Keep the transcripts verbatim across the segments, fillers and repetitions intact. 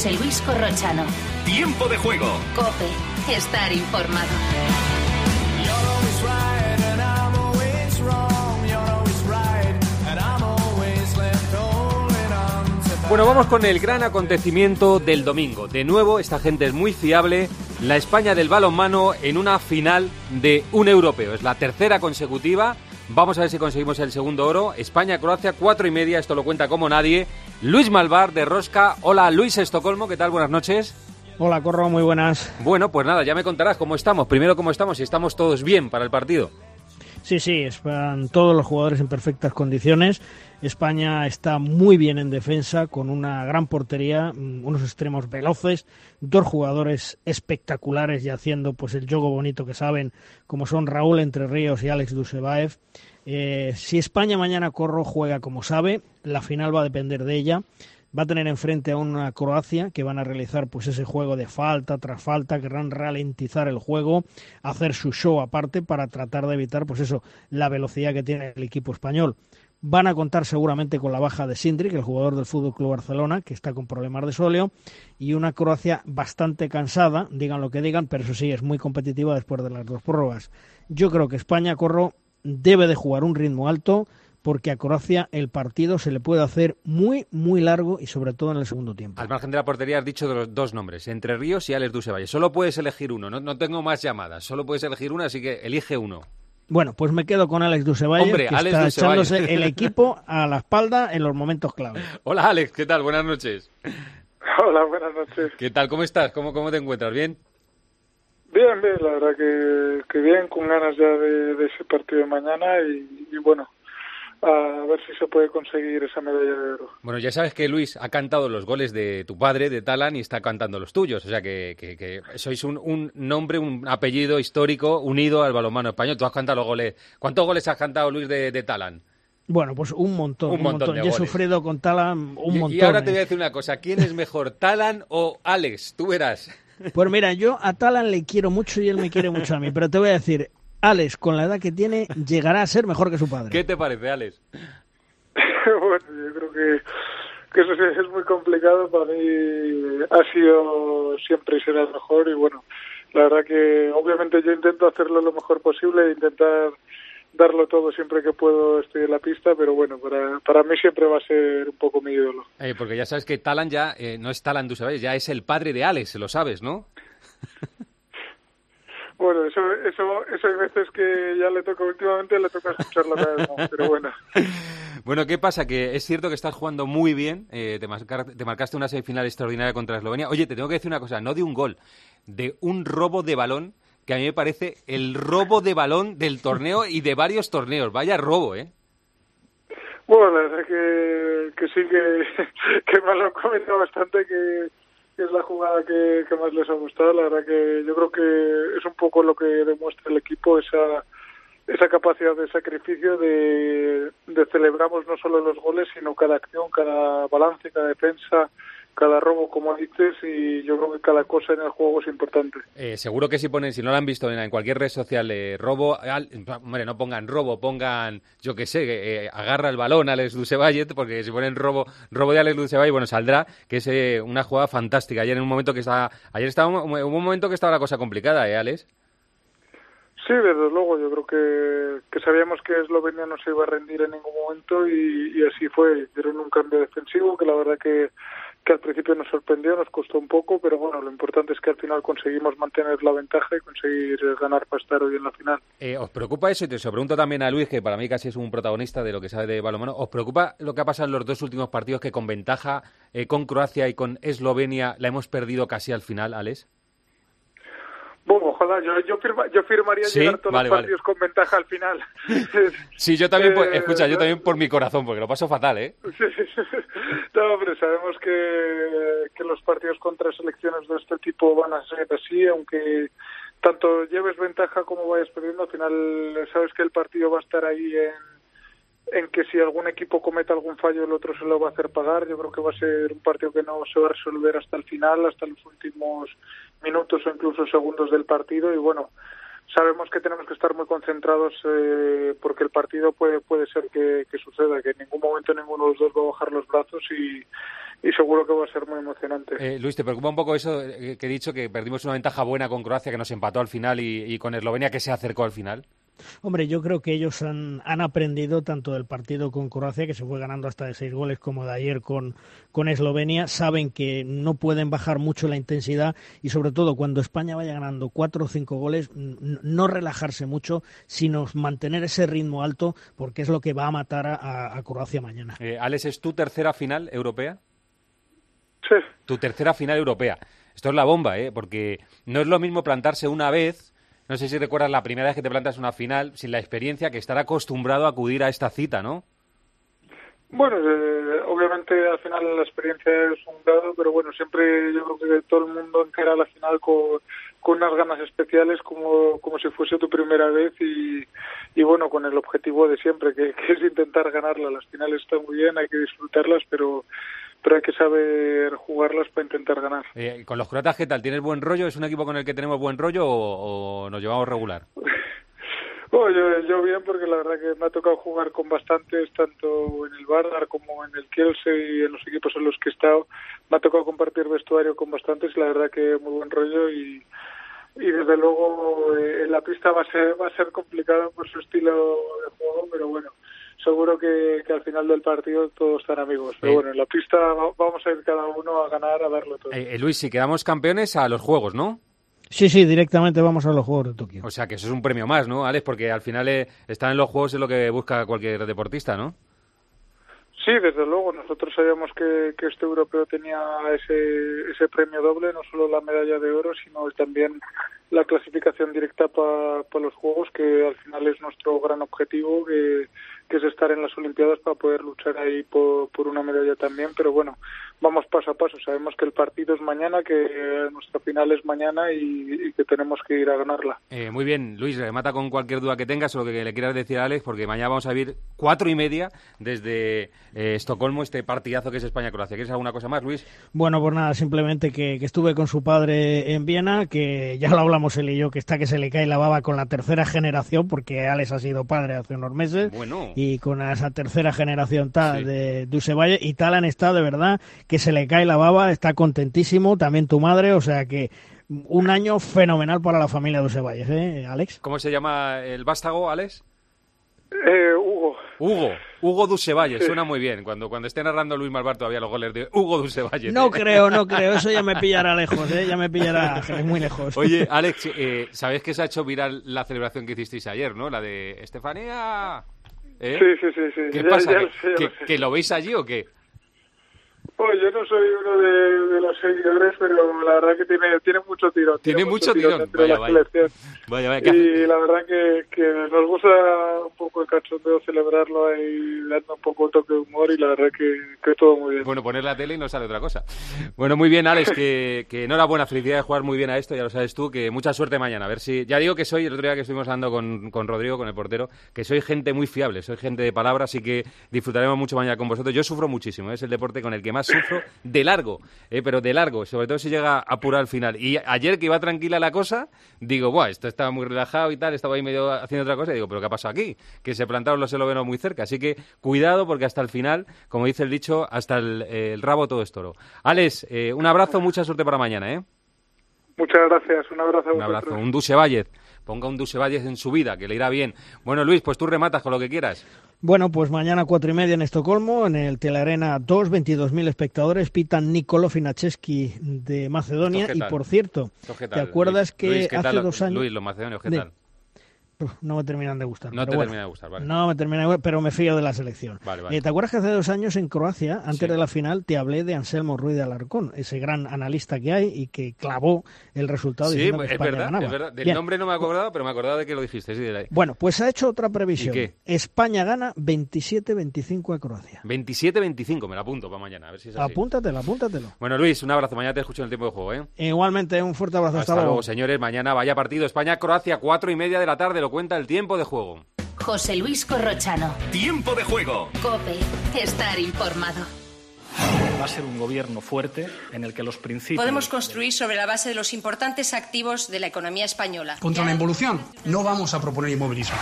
José Luis Corrochano. Tiempo de juego. COPE. Estar informado. Bueno, vamos con el gran acontecimiento del domingo. De nuevo, esta gente es muy fiable. La España del balonmano en una final de un europeo. Es la tercera consecutiva. Vamos a ver si conseguimos el segundo oro. España-Croacia, cuatro y media. Esto lo cuenta como nadie. Luis Malvar, de Rosca. Hola, Luis Estocolmo. ¿Qué tal? Buenas noches. Hola, Corro. Muy buenas. Bueno, pues nada, ya me contarás cómo estamos. Primero, cómo estamos. Si estamos todos bien para el partido. Sí, sí, están todos los jugadores en perfectas condiciones. España está muy bien en defensa, con una gran portería, unos extremos veloces, dos jugadores espectaculares y haciendo pues el juego bonito que saben, como son Raúl Entre Ríos y Alex Dusebaev. Eh, si España mañana, Corro, juega como sabe, la final va a depender de ella. Va a tener enfrente a una Croacia que van a realizar pues ese juego de falta tras falta, querrán ralentizar el juego, hacer su show aparte para tratar de evitar pues eso, la velocidad que tiene el equipo español. Van a contar seguramente con la baja de Sindrik, el jugador del F C Barcelona, que está con problemas de sóleo, y una Croacia bastante cansada, digan lo que digan, pero eso sí, es muy competitiva después de las dos prórrogas. Yo creo que España, Corro, debe de jugar un ritmo alto, porque a Croacia el partido se le puede hacer muy, muy largo y sobre todo en el segundo tiempo. Al margen de la portería has dicho los dos nombres, Entre Ríos y Alex Dusebaev. Solo puedes elegir uno, no, no tengo más llamadas, solo puedes elegir una, así que elige uno. Bueno, pues me quedo con Alex Dusebaev, Hombre, que Alex está Dusebaev. echándose el equipo a la espalda en los momentos clave. Hola, Alex, ¿qué tal? Buenas noches. Hola, buenas noches. ¿Qué tal? ¿Cómo estás? ¿Cómo, cómo te encuentras? ¿Bien? Bien, bien, la verdad que, que bien, con ganas ya de, de ese partido de mañana y, y bueno, a ver si se puede conseguir esa medalla de oro. Bueno, ya sabes que Luis ha cantado los goles de tu padre, de Talan, y está cantando los tuyos. O sea que, que, que sois un, un nombre, un apellido histórico unido al balonmano español. Tú has cantado los goles. ¿Cuántos goles has cantado, Luis, de, de Talan? Bueno, pues un montón. Un un montón montón. de Yo he goles. sufrido con Talan un y, montón. Y ahora te ¿eh? voy a decir una cosa. ¿Quién es mejor, Talan o Alex? Tú verás. Pues mira, yo a Talan le quiero mucho y él me quiere mucho a mí. Pero te voy a decir, Alex, con la edad que tiene, llegará a ser mejor que su padre. ¿Qué te parece, Alex? Bueno, yo creo que, que eso sí es muy complicado. Para mí ha sido siempre y será el mejor. Y bueno, la verdad que obviamente yo intento hacerlo lo mejor posible e intentar darlo todo siempre que puedo, estoy en la pista, pero bueno, para, para mí siempre va a ser un poco mi ídolo. Eh, porque ya sabes que Talan ya eh, no es Talan Dusebaev, ya es el padre de Alex, lo sabes, ¿no? Bueno, eso, eso, eso hay veces que ya le toca, últimamente le toca escucharlo cada vez más, pero bueno. Bueno, ¿qué pasa? Que es cierto que estás jugando muy bien, eh, te, marcar, te marcaste una semifinal extraordinaria contra Eslovenia. Oye, te tengo que decir una cosa, no de un gol, de un robo de balón, que a mí me parece el robo de balón del torneo y de varios torneos. Vaya robo, ¿eh? Bueno, la verdad que, que sí, que, que me lo han comentado bastante, que es la jugada que, que más les ha gustado. La verdad que yo creo que es un poco lo que demuestra el equipo, esa esa capacidad de sacrificio, de, de celebramos no solo los goles, sino cada acción, cada balance, cada defensa, cada robo, como dices, y yo creo que cada cosa en el juego es importante. Eh, seguro que si ponen, si no lo han visto en, en cualquier red social, eh, robo, al, hombre, no pongan robo, pongan, yo qué sé, eh, agarra el balón a Alex Dusebaev, porque si ponen robo, robo de Alex Dusebaev, bueno, saldrá, que es eh, una jugada fantástica. Ayer en un momento que estaba, ayer estaba un, un momento que estaba la cosa complicada, ¿eh, Alex? Sí, desde luego, yo creo que, que sabíamos que Eslovenia no se iba a rendir en ningún momento y, y así fue. Dieron un cambio defensivo que la verdad que, que al principio nos sorprendió, nos costó un poco, pero bueno, lo importante es que al final conseguimos mantener la ventaja y conseguir ganar para estar hoy en la final. Eh, ¿Os preocupa eso? Y te se lo pregunto también a Luis, que para mí casi es un protagonista de lo que sabe de balonmano. ¿Os preocupa lo que ha pasado en los dos últimos partidos, que con ventaja eh, con Croacia y con Eslovenia la hemos perdido casi al final, Alex? Bueno, ojalá, yo, yo, firma, yo firmaría ¿Sí? llegar todos vale, los partidos vale. con ventaja al final. Sí, yo también, por, eh, escucha, yo también por mi corazón, porque lo paso fatal, ¿eh? Sí, sí, sí. No, hombre, sabemos que, que los partidos contra selecciones de este tipo van a ser así, aunque tanto lleves ventaja como vayas perdiendo, al final sabes que el partido va a estar ahí en, en que si algún equipo comete algún fallo, el otro se lo va a hacer pagar. Yo creo que va a ser un partido que no se va a resolver hasta el final, hasta los últimos minutos o incluso segundos del partido, y bueno, sabemos que tenemos que estar muy concentrados eh, porque el partido puede puede ser que, que suceda, que en ningún momento ninguno de los dos va a bajar los brazos y, y seguro que va a ser muy emocionante. Eh, Luis, ¿te preocupa un poco eso que he dicho, que perdimos una ventaja buena con Croacia, que nos empató al final, y, y con Eslovenia, que se acercó al final? Hombre, yo creo que ellos han, han aprendido tanto del partido con Croacia, que se fue ganando hasta de seis goles, como de ayer con, con Eslovenia. Saben que no pueden bajar mucho la intensidad y, sobre todo, cuando España vaya ganando cuatro o cinco goles, no relajarse mucho, sino mantener ese ritmo alto, porque es lo que va a matar a, a Croacia mañana. Eh, Alex, ¿es tu tercera final europea? Sí. Tu tercera final europea. Esto es la bomba, ¿eh? Porque no es lo mismo plantarse una vez. No sé si recuerdas la primera vez que te plantas una final sin la experiencia, que estar acostumbrado a acudir a esta cita, ¿no? Bueno, eh, obviamente al final la experiencia es un dado, pero bueno, siempre yo creo que todo el mundo encara la final con, con unas ganas especiales, como, como si fuese tu primera vez y, y bueno, con el objetivo de siempre, que, que es intentar ganarla. Las finales están muy bien, hay que disfrutarlas, pero... pero hay que saber jugarlas para intentar ganar. Eh, ¿Con los croatas qué tal? ¿Tienes buen rollo? ¿Es un equipo con el que tenemos buen rollo o, o nos llevamos regular? Bueno, yo, yo bien, porque la verdad que me ha tocado jugar con bastantes, tanto en el Vardar como en el Kielce y en los equipos en los que he estado. Me ha tocado compartir vestuario con bastantes, la verdad que muy buen rollo y, y desde luego eh, en la pista va a ser va a ser complicado por su estilo de juego, pero bueno, seguro que, que al final del partido todos están amigos. Pero eh. bueno, en la pista vamos a ir cada uno a ganar, a darlo todo. Eh, eh, Luis, si quedamos campeones, a los Juegos, ¿no? Sí, sí, directamente vamos a los Juegos de Tokio. O sea, que eso es un premio más, ¿no, Alex? Porque al final eh, estar en los Juegos es lo que busca cualquier deportista, ¿no? Sí, desde luego. Nosotros sabíamos que, que este europeo tenía ese, ese premio doble, no solo la medalla de oro, sino también la clasificación directa para pa los Juegos, que al final es nuestro gran objetivo, que, que es estar en las Olimpiadas para poder luchar ahí por, por una medalla también. Pero bueno, vamos paso a paso. Sabemos que el partido es mañana, que nuestra final es mañana y, y que tenemos que ir a ganarla. Eh, muy bien, Luis, remata con cualquier duda que tengas o lo que le quieras decir a Alex, porque mañana vamos a vivir cuatro y media desde eh, Estocolmo, este partidazo que es España-Croacia. ¿Quieres alguna cosa más, Luis? Bueno, pues nada, simplemente que, que estuve con su padre en Viena, que ya lo hablamos él y yo, que está que se le cae la baba con la tercera generación, porque Alex ha sido padre hace unos meses. Bueno. Y con esa tercera generación tal sí. de Dusevalle, y tal han estado de verdad que se le cae la baba, está contentísimo, también tu madre, o sea que un año fenomenal para la familia Dusevalle, ¿eh, Alex? ¿Cómo se llama el vástago, Alex? Eh, Hugo. Hugo, Hugo Dusevalle, sí. Suena muy bien. Cuando cuando esté narrando Luis Malvar todavía los goles de Hugo Dusevalle. No creo, no creo, eso ya me pillará lejos, ¿eh? Ya me pillará muy lejos. Oye, Alex, eh, ¿sabes que se ha hecho viral la celebración que hicisteis ayer, no? La de Estefanía. ¿Eh? Sí, sí, sí, sí. ¿Qué ya, pasa? Ya ¿Que, lo sé, ya que, lo sé. ¿Que lo veis allí o qué? Pues yo no soy uno de, de los seguidores, pero la verdad que tiene tiene mucho tirón. Tiene, tiene mucho tirón. tirón vaya, vaya. vaya, vaya. Y la verdad que, que nos gusta un poco el cachondeo, celebrarlo ahí, dando un poco toque de humor, y la verdad que, que todo muy bien. Bueno, poner la tele y no sale otra cosa. Bueno, muy bien, Alex, que, que enhorabuena, felicidad de jugar muy bien a esto, ya lo sabes tú, que mucha suerte mañana. A ver si... Ya digo que soy, el otro día que estuvimos hablando con, con Rodrigo, con el portero, que soy gente muy fiable, soy gente de palabra, así que disfrutaremos mucho mañana con vosotros. Yo sufro muchísimo, ¿eh? Es el deporte con el que más sufro de largo, eh, pero de largo, sobre todo si llega a apurar al final. Y ayer que iba tranquila la cosa, digo, buah, esto estaba muy relajado y tal, estaba ahí medio haciendo otra cosa, y digo, pero ¿qué ha pasado aquí? Que se plantaron los eslovenos muy cerca, así que cuidado porque hasta el final, como dice el dicho, hasta el, eh, el rabo todo es toro. Alex, eh, un abrazo, mucha suerte para mañana, ¿eh? Muchas gracias, un abrazo a Un vosotros. abrazo, un Dusevalle. Ponga un Dusevalle en su vida, que le irá bien. Bueno, Luis, pues tú rematas con lo que quieras. Bueno, pues mañana cuatro y media en Estocolmo, en el Telarena dos, veintidós mil espectadores, pitan Nicolò Finacheski de Macedonia. Y por cierto, ¿te acuerdas Luis, que Luis, ¿qué hace tal, dos años... Luis, los macedonios, ¿qué de... tal? No me terminan de gustar. No pero te bueno, termina de gustar, vale. No me termina de gustar, pero me fío de la selección. Vale, vale. Eh, ¿Te acuerdas que hace dos años en Croacia, antes Sí. de la final, te hablé de Anselmo Ruiz de Alarcón, ese gran analista que hay y que clavó el resultado Sí, diciendo que es España verdad, ganaba? es verdad. Del Bien. nombre no me acordaba, pero me acordaba de que lo dijiste. Sí, de ahí. Bueno, pues ha hecho otra previsión. ¿Y qué? España gana veintisiete veinticinco a Croacia. veintisiete veinticinco, me la apunto para mañana, a ver si es así. Apúntatelo, apúntatelo. Bueno, Luis, un abrazo. Mañana te escucho en el tiempo de juego, ¿eh? Igualmente, un fuerte abrazo. Hasta, Hasta luego, señores. Mañana vaya partido España-Croacia, cuatro y media de la tarde. Lo cuenta el tiempo de juego. José Luis Corrochano. Tiempo de juego. COPE. Estar informado. va a ser un gobierno fuerte en el que los principios... Podemos construir sobre la base de los importantes activos de la economía española. Contra la involución, no vamos a proponer inmovilismo.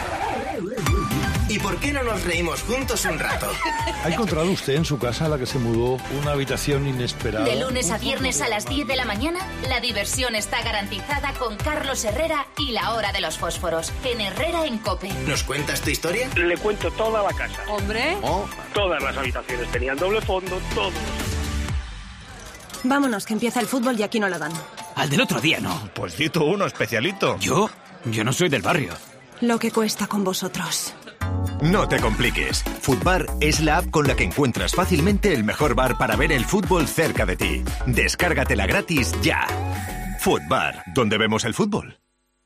¿Y por qué no nos reímos juntos un rato? ¿Ha encontrado usted en su casa, a la que se mudó, una habitación inesperada? De lunes a viernes a las diez de la mañana, la diversión está garantizada con Carlos Herrera y la hora de los fósforos, en Herrera en COPE. ¿Nos cuentas tu historia? Le cuento toda la casa. ¿Hombre? Oh. Todas las habitaciones tenían doble fondo, todo. Vámonos, que empieza el fútbol y aquí no la dan. Al del otro día, no. Pues di tú uno, especialito. ¿Yo? Yo no soy del barrio. Lo que cuesta con vosotros. No te compliques. Footbar es la app con la que encuentras fácilmente el mejor bar para ver el fútbol cerca de ti. Descárgatela gratis ya. Footbar, donde vemos el fútbol.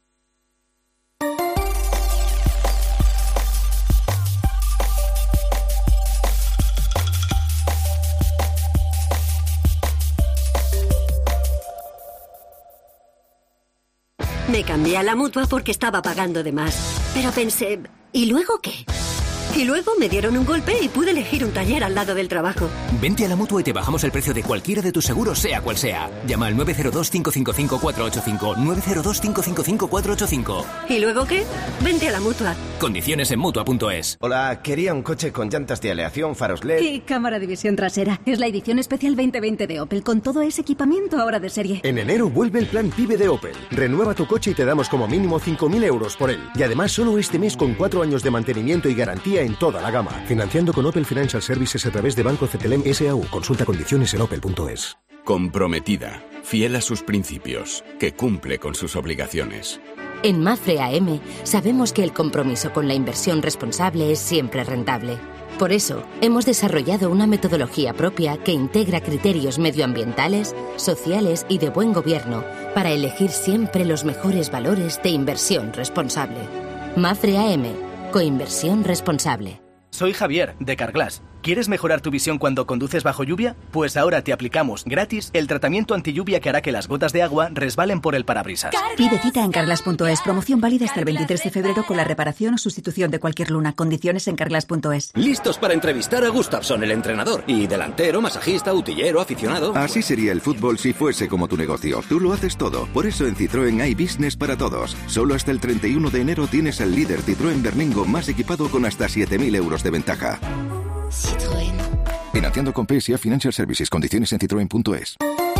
Me cambié a la Mutua porque estaba pagando de más. Pero pensé, ¿y luego qué? Y luego me dieron un golpe y pude elegir un taller al lado del trabajo. Vente a la Mutua y te bajamos el precio de cualquiera de tus seguros, sea cual sea. Llama al nueve cero dos, cinco cinco cinco, cuatro ocho cinco, nueve cero dos, cinco cinco cinco, cuatro ocho cinco. ¿Y luego qué? Vente a la Mutua. Condiciones en Mutua punto es. Hola, quería un coche con llantas de aleación, faros L E D... Y cámara de visión trasera. Es la edición especial veinte veinte de Opel, con todo ese equipamiento ahora de serie. En enero vuelve el plan PIBE de Opel. Renueva tu coche y te damos como mínimo cinco mil euros por él. Y además solo este mes con cuatro años de mantenimiento y garantía en toda la gama. Financiando con Opel Financial Services a través de Banco Cetelem S A U. Consulta condiciones en opel punto es. Comprometida, fiel a sus principios, que cumple con sus obligaciones. En Mafre A M sabemos que el compromiso con la inversión responsable es siempre rentable. Por eso, hemos desarrollado una metodología propia que integra criterios medioambientales, sociales y de buen gobierno para elegir siempre los mejores valores de inversión responsable. Mafre A M, coinversión responsable. Soy Javier, de Carglass. ¿Quieres mejorar tu visión cuando conduces bajo lluvia? Pues ahora te aplicamos gratis el tratamiento antilluvia que hará que las gotas de agua resbalen por el parabrisas. Pide cita en carglass punto es. Promoción válida hasta el veintitrés de febrero con la reparación o sustitución de cualquier luna. Condiciones en carglass punto es. Listos para entrevistar a Gustafsson, el entrenador. Y delantero, masajista, utillero, aficionado. Así sería el fútbol si fuese como tu negocio. Tú lo haces todo. Por eso en Citroën hay business para todos. Solo hasta el treinta y uno de enero tienes al líder Citroën Berlingo más equipado con hasta siete mil euros de ventaja. Citroën. Financiando con P S A Financial Services. Condiciones en citroen punto es.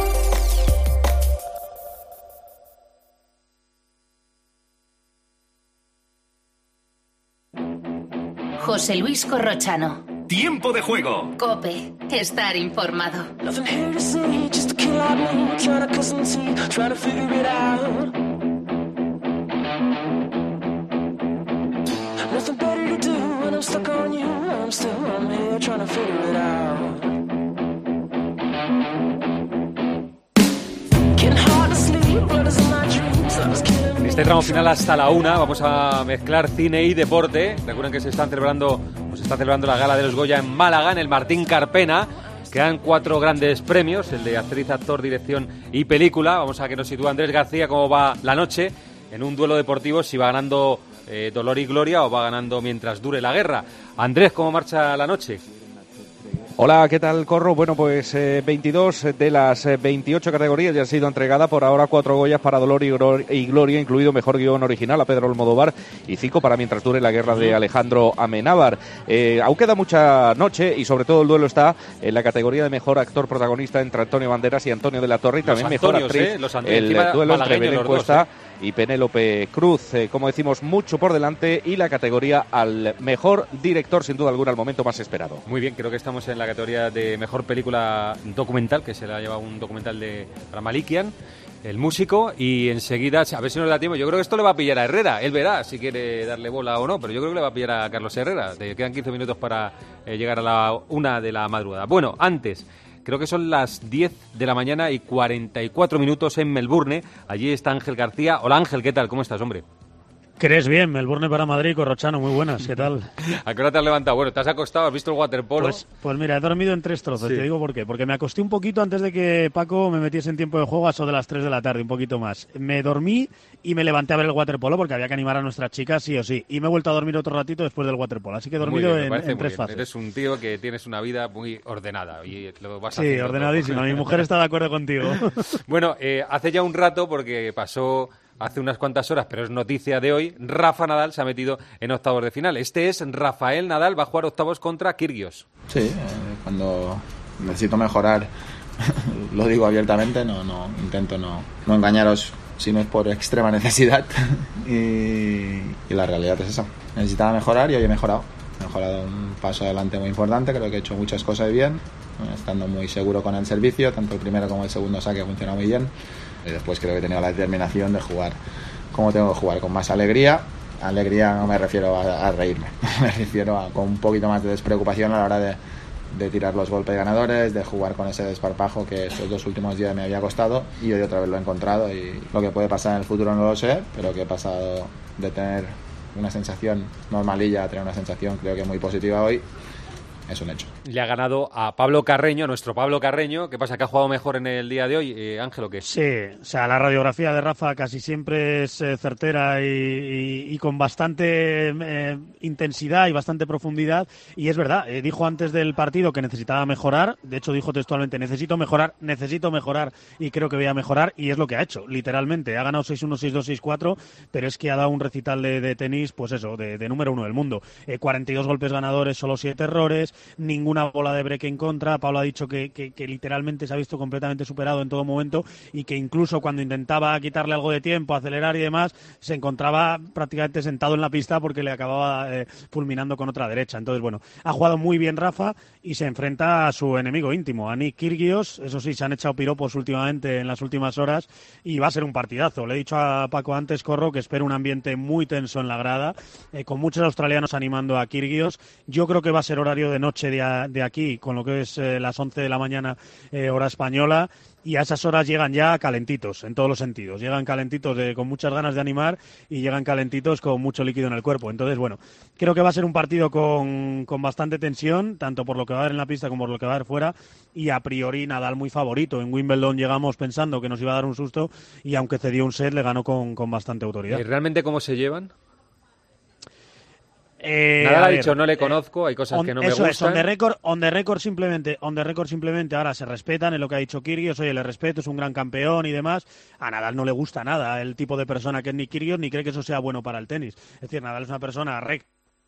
José Luis Corrochano. Tiempo de juego. COPE. Estar informado. En este tramo final hasta la una vamos a mezclar cine y deporte. Recuerden que se están celebrando, pues se está celebrando la gala de los Goya en Málaga, en el Martín Carpena. Quedan cuatro grandes premios, el de actriz, actor, dirección y película. Vamos a que nos sitúe Andrés García cómo va la noche en un duelo deportivo, si va ganando eh, Dolor y Gloria o va ganando Mientras dure la guerra. Andrés, ¿cómo marcha la noche? Hola, ¿qué tal, Corro? Bueno, pues eh, veintidós de las eh, veintiocho categorías ya han sido entregadas. Por ahora cuatro Goyas para Dolor y, Gro- y Gloria, incluido Mejor Guión Original a Pedro Almodóvar, y cinco para Mientras dure la guerra de Alejandro Amenábar. Eh, aún queda mucha noche y sobre todo el duelo está en la categoría de Mejor Actor Protagonista entre Antonio Banderas y Antonio de la Torre, y también los Mejor Antonios, Actriz, ¿eh? Los el duelo entre Belén Cuesta eh. y Penélope Cruz. Eh, como decimos, mucho por delante, y la categoría al Mejor Director, sin duda alguna, el momento más esperado. Muy bien, creo que estamos en la categoría de Mejor Película Documental, que se la ha llevado un documental de para Malikian, el músico, y enseguida, a ver si nos da tiempo. Yo creo que esto le va a pillar a Herrera, él verá si quiere darle bola o no, pero yo creo que le va a pillar a Carlos Herrera. Te quedan quince minutos para eh, llegar a la una de la madrugada. Bueno, antes, creo que son las diez de la mañana y cuarenta y cuatro minutos en Melbourne. Allí está Ángel García. Hola Ángel, ¿qué tal? ¿Cómo estás, hombre? ¿Crees bien? Melbourne para Madrid, Corrochano, muy buenas, ¿qué tal? ¿A qué hora te has levantado? Bueno, ¿te has acostado? ¿Has visto el waterpolo? Pues, pues mira, he dormido en tres trozos, Sí. te digo por qué. Porque me acosté un poquito antes de que Paco me metiese en tiempo de juego a eso de las tres de la tarde, un poquito más. Me dormí y me levanté a ver el waterpolo porque había que animar a nuestras chicas sí o sí. Y me he vuelto a dormir otro ratito después del waterpolo, así que he dormido Muy bien, me en, parece en muy tres bien. fases. Eres un tío que tienes una vida muy ordenada y lo vas Sí, haciendo ordenadísima. todo. Mi mujer está de acuerdo contigo. Bueno, eh, hace ya un rato, porque pasó hace unas cuantas horas, pero es noticia de hoy, Rafa Nadal se ha metido en octavos de final. Este es Rafael Nadal, va a jugar octavos contra Kyrgios. Sí, eh, cuando necesito mejorar, lo digo abiertamente, no, no intento no, no engañaros si no es por extrema necesidad. y, y la realidad es esa. Necesitaba mejorar y hoy he mejorado. He mejorado un paso adelante muy importante, creo que he hecho muchas cosas bien, estando muy seguro con el servicio, tanto el primero como el segundo saque ha funcionado muy bien. Y después creo que he tenido la determinación de jugar como tengo que jugar, con más alegría. Alegría no me refiero a, a reírme, me refiero a con un poquito más de despreocupación a la hora de, de tirar los golpes ganadores, de jugar con ese desparpajo que estos dos últimos días me había costado, y hoy otra vez lo he encontrado. Y lo que puede pasar en el futuro no lo sé, pero que he pasado de tener una sensación normalilla a tener una sensación creo que muy positiva hoy. Es un hecho. Le ha ganado a Pablo Carreño, nuestro Pablo Carreño. ¿Qué pasa? ¿Que ha jugado mejor en el día de hoy, eh, Ángel, o qué? Sí, o sea, la radiografía de Rafa casi siempre es eh, certera y, y, y con bastante eh, intensidad y bastante profundidad. Y es verdad, eh, dijo antes del partido que necesitaba mejorar. De hecho, dijo textualmente, necesito mejorar, necesito mejorar y creo que voy a mejorar. Y es lo que ha hecho, literalmente. Ha ganado seis uno, seis dos, seis cuatro, pero es que ha dado un recital de, de tenis, pues eso, de, de número uno del mundo. Eh, cuarenta y dos golpes ganadores, solo siete errores, ninguna bola de break en contra. Pablo ha dicho que, que, que literalmente se ha visto completamente superado en todo momento y que incluso cuando intentaba quitarle algo de tiempo, acelerar y demás, se encontraba prácticamente sentado en la pista porque le acababa eh, fulminando con otra derecha. Entonces, bueno, ha jugado muy bien Rafa y se enfrenta a su enemigo íntimo, a Nick Kyrgios. Eso sí, se han echado piropos últimamente en las últimas horas y va a ser un partidazo. Le he dicho a Paco antes, Corro, que espero un ambiente muy tenso en la grada, eh, con muchos australianos animando a Kyrgios. Yo creo que va a ser horario de noche de, a, de aquí, con lo que es eh, las once de la mañana, eh, hora española, y a esas horas llegan ya calentitos, en todos los sentidos. Llegan calentitos de, con muchas ganas de animar y llegan calentitos con mucho líquido en el cuerpo. Entonces, bueno, creo que va a ser un partido con, con bastante tensión, tanto por lo que va a haber en la pista como por lo que va a haber fuera, y a priori Nadal muy favorito. En Wimbledon llegamos pensando que nos iba a dar un susto y aunque cedió un set, le ganó con, con bastante autoridad. ¿Y realmente cómo se llevan? Eh, Nadal ha ver, dicho, no le conozco, hay cosas on, que no me eso gustan. Es, on the record, on the record simplemente, on the record simplemente ahora se respetan en lo que ha dicho Kyrgios. Oye, le respeto, es un gran campeón y demás. A Nadal no le gusta nada el tipo de persona que es Nick Kyrgios, ni cree que eso sea bueno para el tenis. Es decir, Nadal es una persona recta,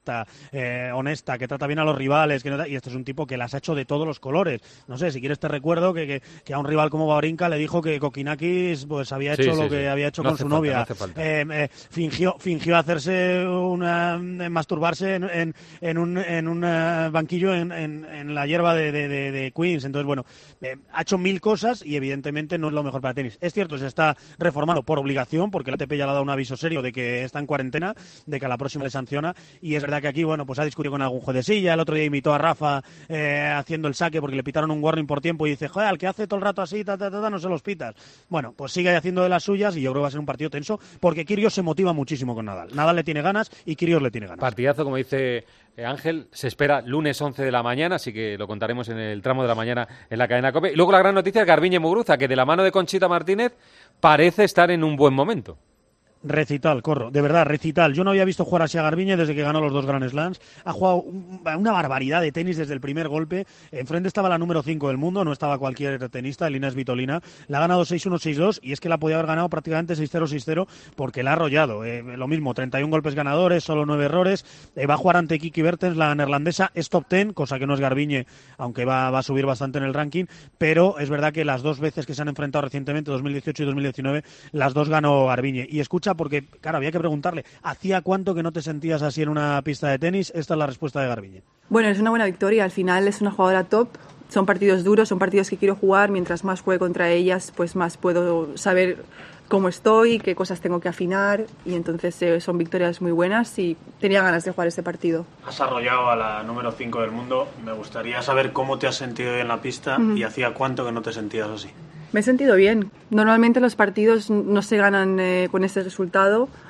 Eh, honesta, que trata bien a los rivales, que no, y esto es un tipo que las ha hecho de todos los colores. No sé, si quieres te recuerdo que, que, que a un rival como Wawrinka le dijo que Kokinakis pues había hecho sí, lo sí, que sí. había hecho no con su falta, novia. No eh, eh, fingió, fingió hacerse una eh, masturbarse en, en, en un, en un uh, banquillo en, en, en la hierba de, de, de, de Queens. Entonces, bueno, eh, ha hecho mil cosas y evidentemente no es lo mejor para tenis. Es cierto, se está reformando por obligación, porque la A T P ya le ha dado un aviso serio de que está en cuarentena, de que a la próxima le sanciona, y es verdad que aquí, bueno, pues ha discutido con algún juez de silla. El otro día imitó a Rafa eh, haciendo el saque porque le pitaron un warning por tiempo y dice, joder, al que hace todo el rato así, ta, ta, ta, ta, no se los pitas. Bueno, pues sigue haciendo de las suyas y yo creo que va a ser un partido tenso porque Kyrgios se motiva muchísimo con Nadal. Nadal le tiene ganas y Kyrgios le tiene ganas. Partidazo, como dice eh, Ángel, se espera lunes once de la mañana, así que lo contaremos en el tramo de la mañana en la cadena COPE. Y luego la gran noticia es Garbiñe Muguruza, que de la mano de Conchita Martínez parece estar en un buen momento. Recital, Corro, de verdad, recital. Yo no había visto jugar así a Garbiñe desde que ganó los dos Grand Slams. Ha jugado una barbaridad de tenis desde el primer golpe. Enfrente estaba la número cinco del mundo, no estaba cualquier tenista, Elina Svitolina. La ha ganado seis uno, seis dos y es que la podía haber ganado prácticamente seis cero, seis cero porque la ha arrollado. Eh, lo mismo, treinta y un golpes ganadores, solo nueve errores. Eh, va a jugar ante Kiki Bertens, la neerlandesa, es top diez, cosa que no es Garbiñe, aunque va, va a subir bastante en el ranking. Pero es verdad que las dos veces que se han enfrentado recientemente, dos mil dieciocho y dos mil diecinueve, las dos ganó Garbiñe. Y escucha, porque, claro, había que preguntarle, ¿hacía cuánto que no te sentías así en una pista de tenis? Esta es la respuesta de Garbiñe. Bueno, es una buena victoria, al final es una jugadora top, son partidos duros, son partidos que quiero jugar, mientras más juegue contra ellas, pues más puedo saber cómo estoy, qué cosas tengo que afinar, y entonces eh, son victorias muy buenas y tenía ganas de jugar este partido. Has arrollado a la número cinco del mundo, me gustaría saber cómo te has sentido hoy en la pista uh-huh. y hacía cuánto que no te sentías así. Me he sentido bien. Normalmente los partidos no se ganan eh, con este resultado,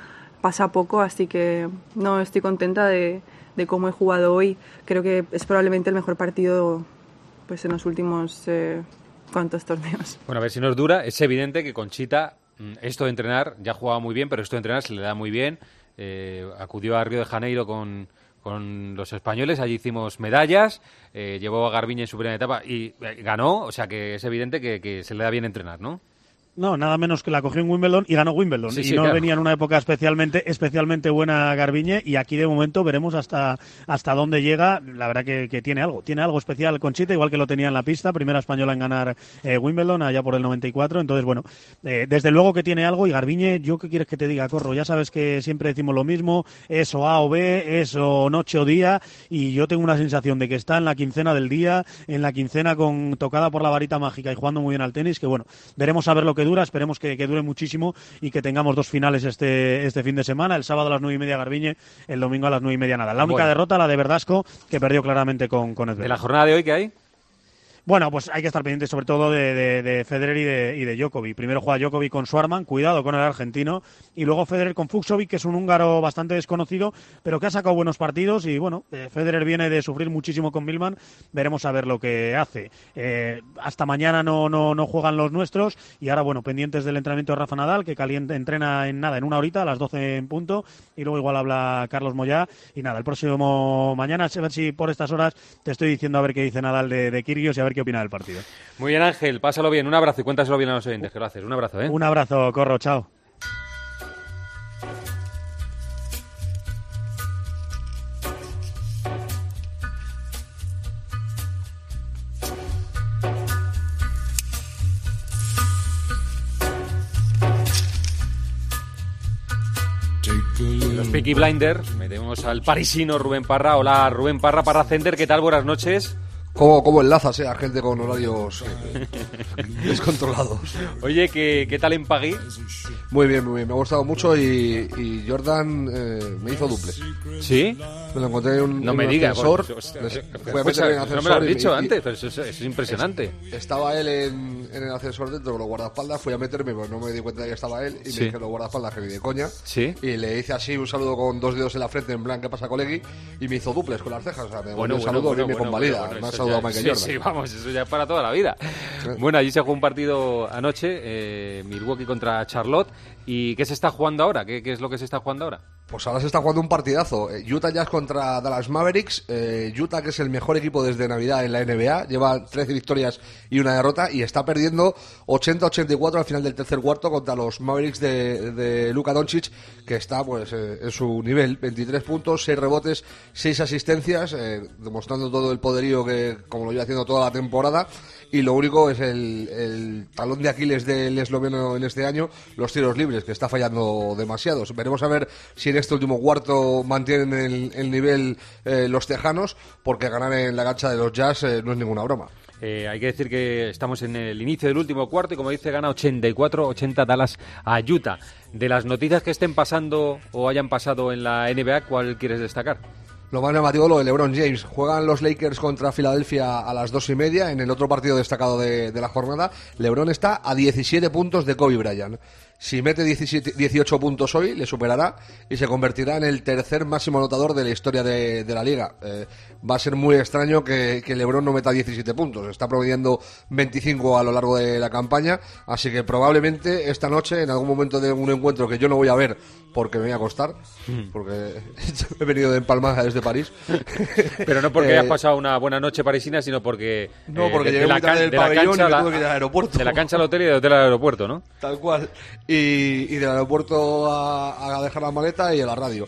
pasa poco, así que no, estoy contenta de, de cómo he jugado hoy. Creo que es probablemente el mejor partido pues en los últimos eh, cuantos torneos. Bueno, a ver si nos dura. Es evidente que Conchita, esto de entrenar, ya jugaba muy bien, pero esto de entrenar se le da muy bien. Eh, acudió a Río de Janeiro con, con los españoles, allí hicimos medallas, eh, llevó a Garbiñe en su primera etapa y eh, ganó, o sea que es evidente que, que se le da bien entrenar, ¿no? No, nada menos que la cogió en Wimbledon y ganó Wimbledon. Sí, y sí, no claro. venía en una época especialmente especialmente buena Garbiñe, y aquí de momento veremos hasta hasta dónde llega. La verdad que, que tiene algo, tiene algo especial Conchita, igual que lo tenía en la pista, primera española en ganar eh, Wimbledon allá por el noventa y cuatro. Entonces, bueno, eh, desde luego que tiene algo. Y Garbiñe, ¿yo qué quieres que te diga, Corro? Ya sabes que siempre decimos lo mismo, es o A o B, es o noche o día, y yo tengo una sensación de que está en la quincena del día, en la quincena con tocada por la varita mágica y jugando muy bien al tenis, que bueno, veremos a ver lo que dura, esperemos que, que dure muchísimo y que tengamos dos finales este este fin de semana, el sábado a las nueve y media Garbiñe, el domingo a las nueve y media nada. La única Bueno. derrota, la de Verdasco, que perdió claramente con, con Edberg. ¿De la jornada de hoy qué hay? Bueno, pues hay que estar pendiente sobre todo de, de, de Federer y de, y de Djokovic. Primero juega Djokovic con Schwarman, cuidado con el argentino, y luego Federer con Fucsovic, que es un húngaro bastante desconocido, pero que ha sacado buenos partidos. Y bueno, eh, Federer viene de sufrir muchísimo con Millman, veremos a ver lo que hace. Eh, hasta mañana no, no, no juegan los nuestros, y ahora bueno, pendientes del entrenamiento de Rafa Nadal, que caliente, entrena en nada, en una horita, a las doce en punto, y luego igual habla Carlos Moyá, y nada, el próximo mañana, a ver si por estas horas te estoy diciendo a ver qué dice Nadal de, de Kyrgios y a ver qué opina del partido. Muy bien, Ángel, pásalo bien, un abrazo y cuéntaselo bien a los oyentes, que lo haces. Un abrazo, ¿eh? Un abrazo, Corro, chao. Los Peaky Blinders, metemos al parisino Rubén Parra. Hola, Rubén Parra, Parra Center, ¿qué tal? Buenas noches. ¿Cómo, cómo enlazas eh, a gente con horarios eh, descontrolados? Oye, ¿qué, qué tal en Pagui? Muy bien, muy bien. Me ha gustado mucho y, y Jordan eh, me hizo duples. ¿Sí? Me lo encontré en un, no en me un digas. ascensor. Pues, Fui a pues, meterme en el no ascensor me lo has y- dicho y- antes, pero eso, eso es impresionante. Estaba él en, en el ascensor dentro con los guardaespaldas. Fui a meterme, pues no me di cuenta de que estaba él. Y Sí. me dije los guardaespaldas que ni de coña. Sí. Y le hice así un saludo con dos dedos en la frente, en plan, ¿qué pasa, colegui? Y me hizo duples con las cejas. O sea, me devolvió un saludo y me convalida. me ha saludado ya, Michael sí, Jordan. sí, vamos, eso ya es para toda la vida. Bueno, allí se jugó un partido anoche, eh, Milwaukee contra Charlotte. ¿Y qué se está jugando ahora? ¿Qué, qué es lo que se está jugando ahora? Pues ahora se está jugando un partidazo. Eh, Utah Jazz contra Dallas Mavericks. Eh, Utah, que es el mejor equipo desde Navidad en la N B A, lleva trece victorias y una derrota y está perdiendo ochenta a ochenta y cuatro al final del tercer cuarto contra los Mavericks de, de Luka Doncic, que está pues eh, en su nivel. veintitrés puntos, seis rebotes, seis asistencias, eh, demostrando todo el poderío que como lo lleva haciendo toda la temporada. Y lo único es el, el talón de Aquiles del esloveno en este año, los tiros libres, que está fallando demasiados. Veremos a ver si en este último cuarto mantienen el, el nivel eh, los tejanos, porque ganar en la cancha de los Jazz eh, no es ninguna broma. Eh, hay que decir que estamos en el inicio del último cuarto y, como dice, gana ochenta y cuatro ochenta Dallas a Utah. De las noticias que estén pasando o hayan pasado en la N B A, ¿cuál quieres destacar? Lo más llamativo, lo de LeBron James. Juegan los Lakers contra Filadelfia a las dos y media en el otro partido destacado de, de la jornada. LeBron está a diecisiete puntos de Kobe Bryant. Si mete diecisiete, dieciocho puntos hoy, le superará y se convertirá en el tercer máximo anotador de la historia de, de la liga. Eh, va a ser muy extraño que, que LeBron no meta diecisiete puntos. Está promediando veinticinco a lo largo de la campaña, así que probablemente esta noche, en algún momento de un encuentro que yo no voy a ver porque me voy a acostar, porque he venido de empalmada desde París. Pero no porque Eh, hayas pasado una buena noche parisina, sino porque... No, eh, porque de- llegué de la muy tarde can- del de la pabellón cancha y a me la- tuve que ir al aeropuerto. De la cancha al hotel y del hotel al aeropuerto, ¿no? Tal cual. Y, y del aeropuerto a, a dejar la maleta y a la radio.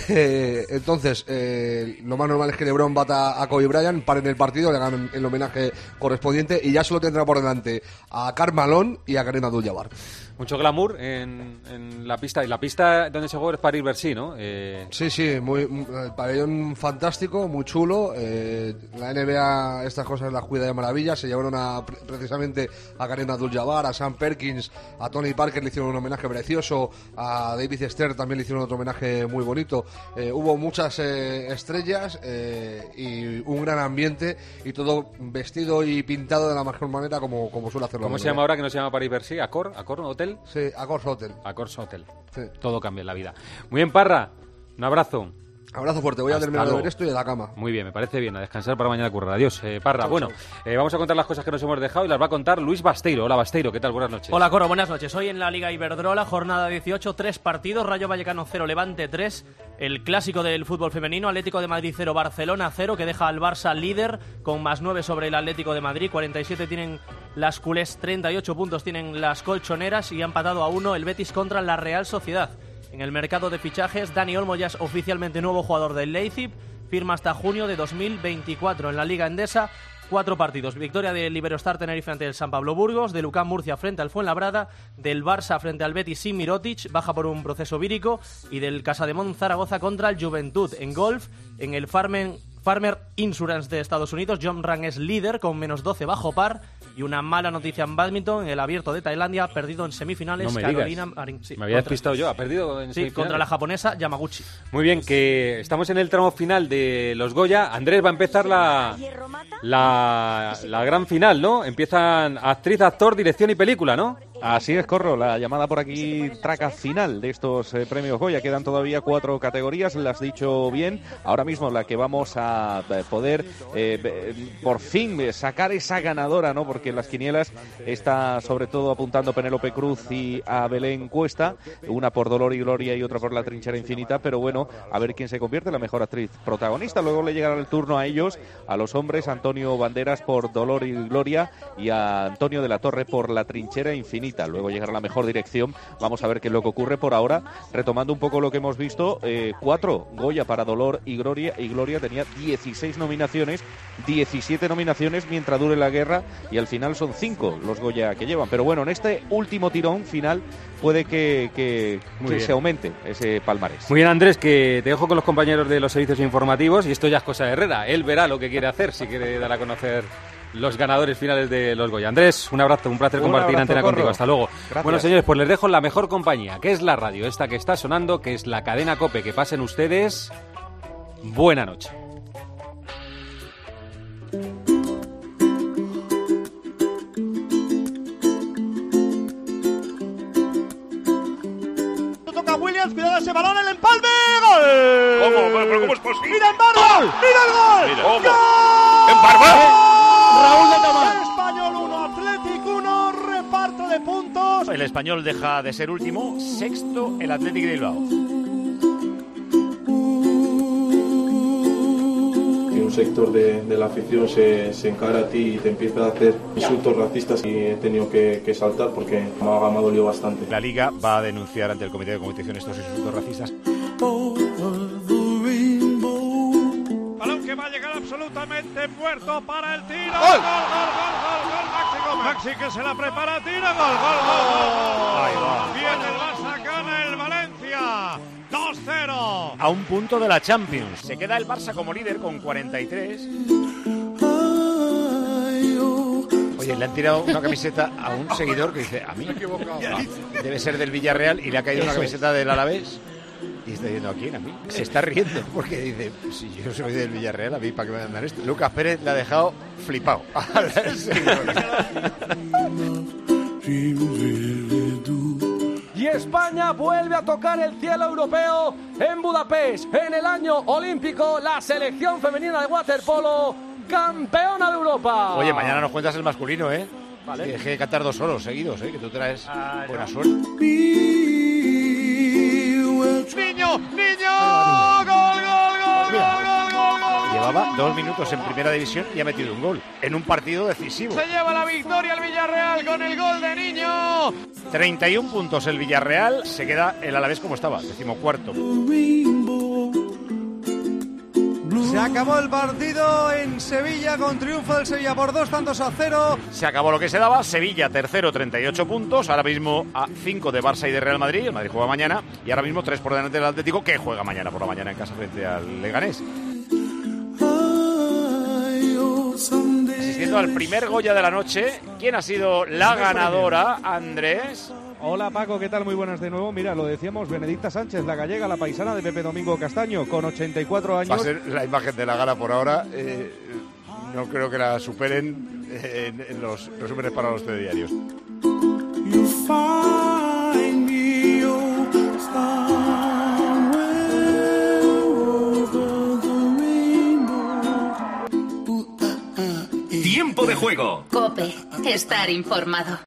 Eh, entonces, eh, lo más normal es que LeBron bata a Kobe Bryant, paren el partido, le hagan el homenaje correspondiente y ya solo tendrá por delante a Karl Malone y a Kareem Abdul-Jabbar. Mucho glamour en, en la pista. Y la pista donde se juega es París-Bercy, ¿no? Eh, Sí, sí, muy, el pabellón fantástico, muy chulo. Eh, la N B A estas cosas las cuida de maravilla. Se llevaron a, pre- precisamente a Kareem Abdul-Jabbar, a Sam Perkins, a Tony Parker le hicieron un homenaje precioso, a David Stern también le hicieron otro homenaje muy bonito. Eh, hubo muchas eh, estrellas eh, y un gran ambiente y todo vestido y pintado de la mejor manera como, como suele hacerlo. ¿Cómo la se N B A. llama ahora que no se llama París-Bercy? ¿Accor? ¿Accor Hotel? Hotel? Sí, Accor Hotel. Accor Hotel. Sí. Todo cambia en la vida. Muy bien, Parra. Un abrazo. Abrazo fuerte, voy a Hasta terminar de luego. ver esto y a la cama. Muy bien, me parece bien, a descansar para mañana currar. Adiós, eh, Parra. Chau, bueno, chau. eh, vamos a contar las cosas que nos hemos dejado y las va a contar Luis Basteiro. Hola, Basteiro, ¿qué tal? Buenas noches. Hola, Coro, buenas noches. Hoy en la Liga Iberdrola, jornada dieciocho, tres partidos, Rayo Vallecano cero, Levante tres, el clásico del fútbol femenino, Atlético de Madrid cero, Barcelona cero, que deja al Barça líder con más nueve sobre el Atlético de Madrid, cuarenta y siete tienen las culés, treinta y ocho puntos tienen las colchoneras y ha empatado a uno el Betis contra la Real Sociedad. En el mercado de fichajes, Dani Olmo ya es oficialmente nuevo jugador del Leipzig, firma hasta junio de dos mil veinticuatro. En la Liga Endesa, cuatro partidos. Victoria del Iberostar Tenerife ante el San Pablo Burgos, de Lucán Murcia frente al Fuenlabrada, del Barça frente al Betis sin Mirotic, baja por un proceso vírico, y del Casademont Zaragoza contra el Juventud. En golf, en el Farmer, Farmer Insurance de Estados Unidos, John Ram es líder con menos doce bajo par. Y una mala noticia en bádminton, en el Abierto de Tailandia, perdido en semifinales, No me Carolina digas. Marin. Sí, me había contra- despistado yo, ha perdido en Sí, semifinales. contra la japonesa Yamaguchi. Muy bien, que estamos en el tramo final de los Goya. Andrés, va a empezar la, la, la gran final, ¿no? Empiezan actriz, actor, dirección y película, ¿no? Así es, Corro, la llamada por aquí traca final de estos eh, premios Goya. Quedan todavía cuatro categorías, las has dicho bien. Ahora mismo la que vamos a eh, poder eh, eh, por fin eh, sacar esa ganadora, ¿no? Porque en las quinielas está sobre todo apuntando Penélope Cruz y a Belén Cuesta, una por Dolor y Gloria y otra por La Trinchera Infinita, pero bueno, a ver quién se convierte en la mejor actriz protagonista. Luego le llegará el turno a ellos, a los hombres, Antonio Banderas por Dolor y Gloria y a Antonio de la Torre por La Trinchera Infinita. Luego llegará la mejor dirección. Vamos a ver qué es lo que ocurre. Por ahora, retomando un poco lo que hemos visto, eh, cuatro Goya para Dolor y Gloria, y Gloria tenía dieciséis nominaciones, diecisiete nominaciones mientras dure la guerra, y al final son cinco los Goya que llevan. Pero bueno, en este último tirón final puede que, que, Muy que bien. se aumente ese palmarés. Muy bien, Andrés, que te dejo con los compañeros de los servicios informativos y esto ya es cosa de Herrera. Él verá lo que quiere hacer si quiere dar a conocer los ganadores finales de los Goya. Andrés, un abrazo, un placer Un compartir abrazo, antena Corro. contigo. Hasta luego. Gracias. Bueno, señores, pues les dejo en la mejor compañía, que es la radio, esta que está sonando, que es la cadena COPE. Que pasen ustedes buena noche. Toca Williams, cuidado ese balón, el empalme, ¡gol! ¿Cómo? ¿Pero, pero cómo es posible? ¡Mira Embarba! ¡Mira el gol! Mira, ¿cómo? ¡Gol! ¡Embarba! Raúl de Tomás. Español uno, Atlético uno, reparto de puntos. El Español deja de ser último, sexto el Atlético de Bilbao. Que un sector de, de la afición se, se encara a ti y te empieza a hacer insultos racistas y he tenido que, que saltar porque me ha, me ha dolido bastante. La Liga va a denunciar ante el Comité de Competición estos insultos racistas. Balón que va a llegar absolutamente muerto para el tiro. ¡Gol! ¡Gol, gol, gol, gol, gol! Maxi Gómez. Maxi que se la prepara, tira, gol, gol, gol, gol. Ahí va. Bien el Barça, gana el Valencia. dos cero. A un punto de la Champions. Se queda el Barça como líder con cuarenta y tres. Oye, le han tirado una camiseta a un seguidor que dice, a mí no, debe ser del Villarreal y le ha caído una camiseta del Alavés. Y está diciendo, ¿a quién? A mí. Se está riendo porque dice, si yo soy del Villarreal, a mí, ¿para qué me mandan esto? Lucas Pérez le ha dejado flipado. Y España vuelve a tocar el cielo europeo en Budapest. En el año olímpico, la selección femenina de waterpolo, campeona de Europa. Oye, mañana nos cuentas el masculino, ¿eh? Vale. Que dejé de cantar dos solos seguidos, ¿eh? Que tú traes Ah, buena no. suerte. ¡Niño! ¡Niño! ¡Gol, gol, gol, gol, gol, gol, gol! Llevaba dos minutos en primera división y ha metido un gol en un partido decisivo. Se lleva la victoria el Villarreal con el gol de Niño. treinta y un puntos el Villarreal. Se queda el Alavés como estaba, decimocuarto. Se acabó el partido en Sevilla con triunfo del Sevilla por dos tantos a cero. Se acabó lo que se daba. Sevilla tercero, treinta y ocho puntos. Ahora mismo a cinco de Barça y de Real Madrid. El Madrid juega mañana. Y ahora mismo tres por delante del Atlético, que juega mañana por la mañana en casa frente al Leganés. Asistiendo al primer Goya de la noche. ¿Quién ha sido la ganadora, Andrés? Hola Paco, ¿qué tal? Muy buenas de nuevo. Mira, lo decíamos, Benedicta Sánchez, la gallega, la paisana de Pepe Domingo Castaño, con ochenta y cuatro años. Va a ser la imagen de la gala por ahora. Eh, no creo que la superen en, en los resúmenes para los telediarios. You find de juego. COPE. Estar informado.